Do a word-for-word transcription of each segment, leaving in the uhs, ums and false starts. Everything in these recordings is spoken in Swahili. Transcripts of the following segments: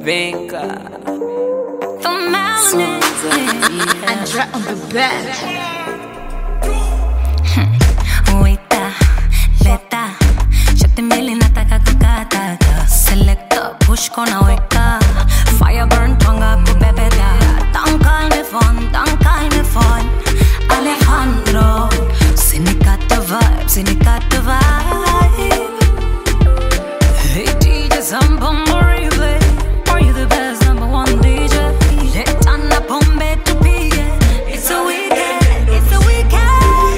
Vinka. The mountain and drop on the bed. Waita, leta, shakti mili nataka kukata. Selector, push kona weka. Fire burn tonga kupepeta. Don't call me fun, don't call me fun. Alejandro, sinikata vibe, sinikata vibe. Hey D J Sambo Moribe, are you the best number one D J? Let Anna Pombe to be. It's a weekend, it's a weekend.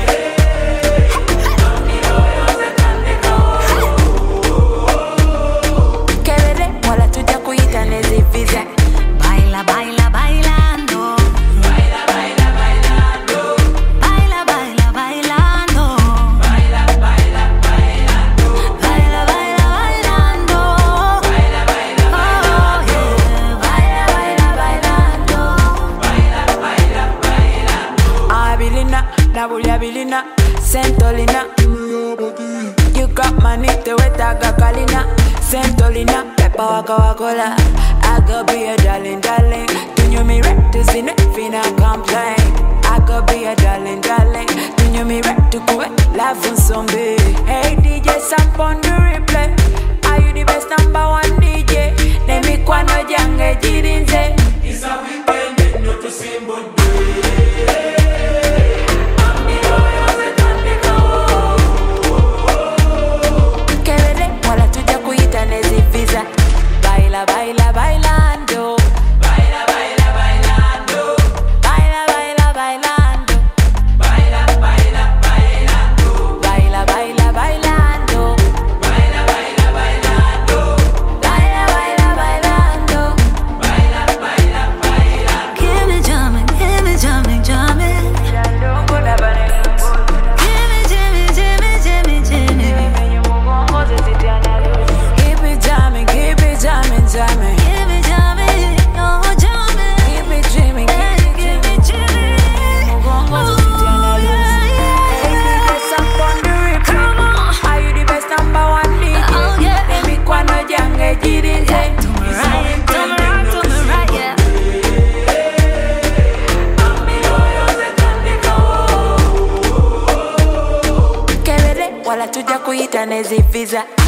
Kevere, wala tuja kuita nezi visa. Baila, baila, bailando. Baila, baila, bailando. Baila, baila, bailando. Baila, baila, bailando. Baila, baila, bailando. Baila, baila, bailando. Baila, baila, bailando. Baila, baila, bailando. Abilina, Nabulia Abilina, Sentolina. You got money to wetaga Kalina, Sentolina, Peppa Waka Wakola. I could be a darling, darling. Do you me right to see nothing I complain? I could be a darling, darling. Do you me right to go live on zombie? Hey D J, Samp on the replay. Are you the best number one D J? Let me kwano jange jirinze. It's a weekend, not to sing but Baila, baila, bailando. Baila, baila, bailando. Baila, baila, bailando. Baila, baila, bailando. Baila, baila, bailando. Baila, baila, bailando. Baila, baila, bailando. Baila, baila, bailando. Give me jamming, give me jamming, jamming. Give me, Jimmy, Jimmy, Jimmy, Jimmy. Keep it jamming, keep it jamming, jamming. Give me jamming, oh jamming. Keep me dreaming, keep me dreaming. Oh yeah, yeah. Samp on the replay. Are you the best number one D J? Oh yeah. Let me kwano jange jirinze. To me right, to me right, to me right, yeah. Kevere, wala tuja kuita nezi visa.